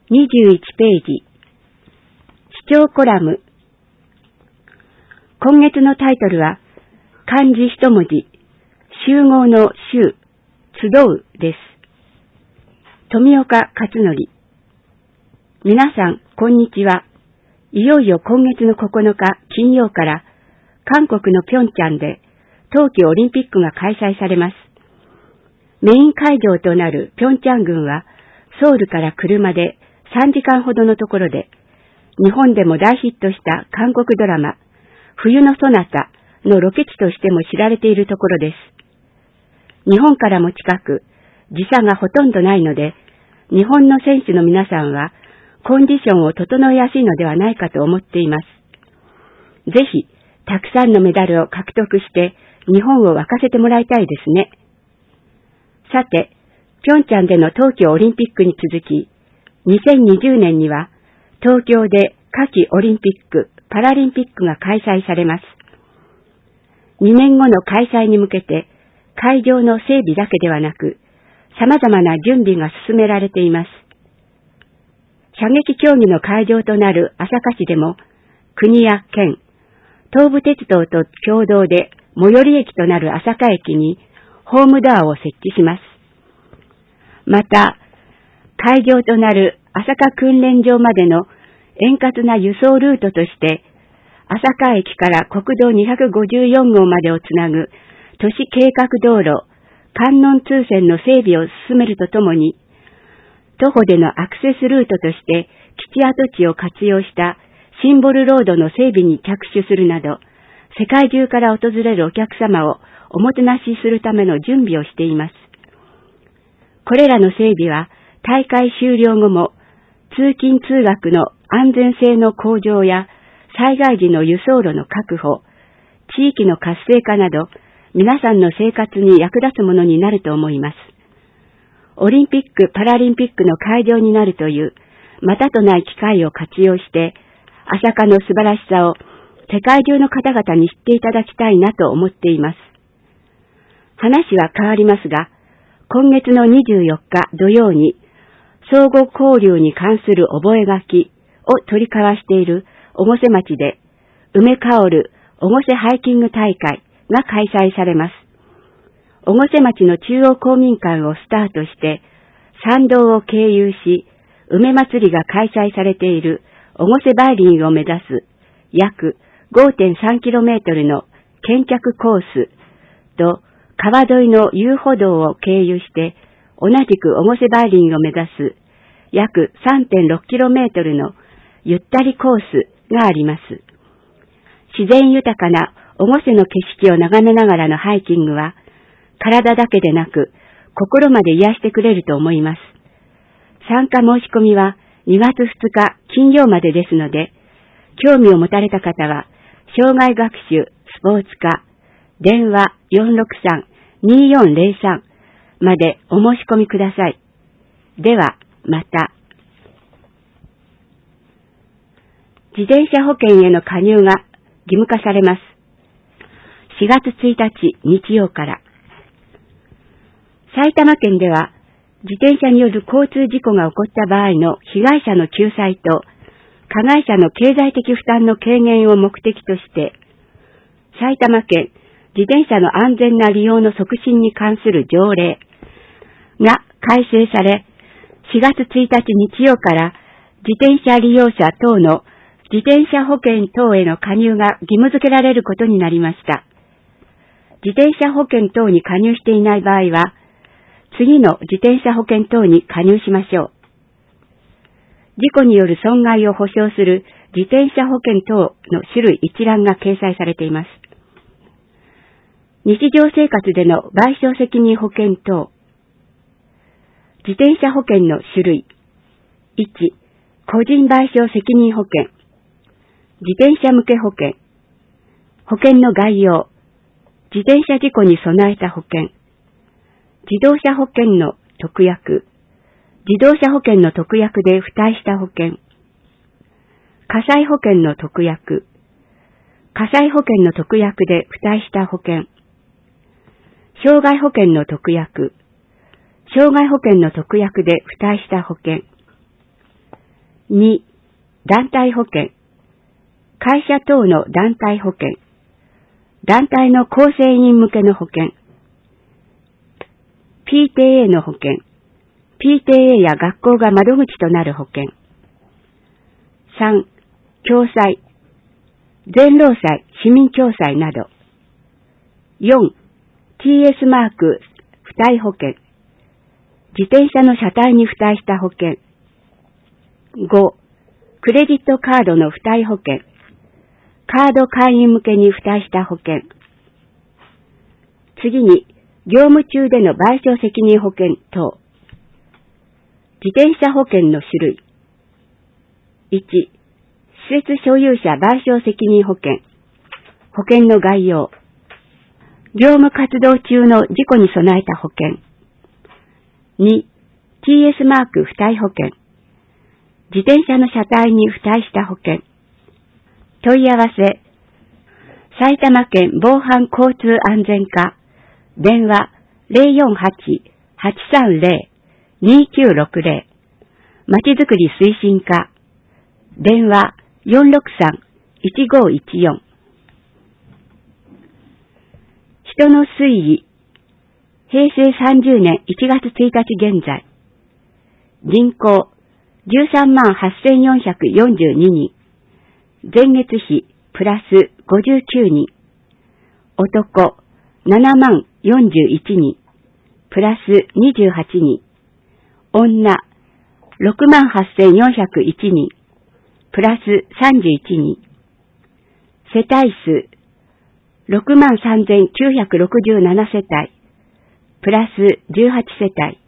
21ページ、視聴コラム。今月のタイトルは、漢字一文字、集合の集、集うです。富岡勝則。皆さん、こんにちは。いよいよ今月の9日金曜から、韓国の平壌で冬季オリンピックが開催されます。メイン会場となる平壌郡は、ソウルから車で3時間ほどのところで、日本でも大ヒットした韓国ドラマ、冬のソナタのロケ地としても知られているところです。日本からも近く、時差がほとんどないので、日本の選手の皆さんは、コンディションを整えやすいのではないかと思っています。ぜひ、たくさんのメダルを獲得して、日本を沸かせてもらいたいですね。さて、平壌での冬季オリンピックに続き、2020年には東京で夏季オリンピック・パラリンピックが開催されます。2年後の開催に向けて、会場の整備だけではなく、様々な準備が進められています。射撃競技の会場となる朝霞市でも、国や県、東武鉄道と共同で最寄り駅となる朝霞駅にホームドアを設置します。また、会場となる朝霞訓練場までの円滑な輸送ルートとして、朝霞駅から国道254号までをつなぐ都市計画道路、関門通線の整備を進めるとともに、徒歩でのアクセスルートとして基地跡地を活用したシンボルロードの整備に着手するなど、世界中から訪れるお客様をおもてなしするための準備をしています。これらの整備は大会終了後も通勤通学の安全性の向上や災害時の輸送路の確保、地域の活性化など皆さんの生活に役立つものになると思います。オリンピック・パラリンピックの会場になるというまたとない機会を活用して朝霞の素晴らしさを世界中の方々に知っていただきたいなと思っています。話は変わりますが、今月の24日土曜に相互交流に関する覚書を取り交わしている越生町で梅香る越生ハイキング大会が開催されます。越生町の中央公民館をスタートして参道を経由し梅祭りが開催されている越生梅林を目指す約 5.3km の見客コースと川沿いの遊歩道を経由して同じく越生梅林を目指す約 3.6km のゆったりコースがあります。自然豊かな越生の景色を眺めながらのハイキングは体だけでなく心まで癒してくれると思います。参加申し込みは2月2日金曜までですので、興味を持たれた方は障害学習スポーツ科電話 463-2403 までお申し込みください。では、また。自転車保険への加入が義務化されます。4月1日日曜から。埼玉県では、自転車による交通事故が起こった場合の被害者の救済と、加害者の経済的負担の軽減を目的として、埼玉県自転車の安全な利用の促進に関する条例が改正され、4月1日日曜から自転車利用者等の自転車保険等への加入が義務付けられることになりました。自転車保険等に加入していない場合は、次の自転車保険等に加入しましょう。事故による損害を保証する自転車保険等の種類一覧が掲載されています。日常生活での賠償責任保険等。自転車保険の種類。1、個人賠償責任保険。自転車向け保険。保険の概要。自転車事故に備えた保険。自動車保険の特約。自動車保険の特約で付帯した保険。火災保険の特約。火災保険の特約で付帯した保険。障害保険の特約。障害保険の特約で付帯した保険。 2、団体保険。会社等の団体保険。団体の構成員向けの保険。PTA の保険。PTA や学校が窓口となる保険。3、共済。全労災、市民共済など。4、TS マーク、付帯保険。自転車の車体に付帯した保険。5、クレジットカードの付帯保険。カード会員向けに付帯した保険。次に、業務中での賠償責任保険等。自転車保険の種類。1、施設所有者賠償責任保険。保険の概要。業務活動中の事故に備えた保険。2、TS マーク付帯保険。自転車の車体に付帯した保険。問い合わせ。埼玉県防犯交通安全課。電話 048-830-2960。まちづくり推進課。電話 463-1514。人の推移。平成30年1月1日現在。人口 138,442 人。前月比プラス59人。男70,041人。プラス28人。女68,401人。プラス31人。世帯数63,967世帯。プラス18世帯。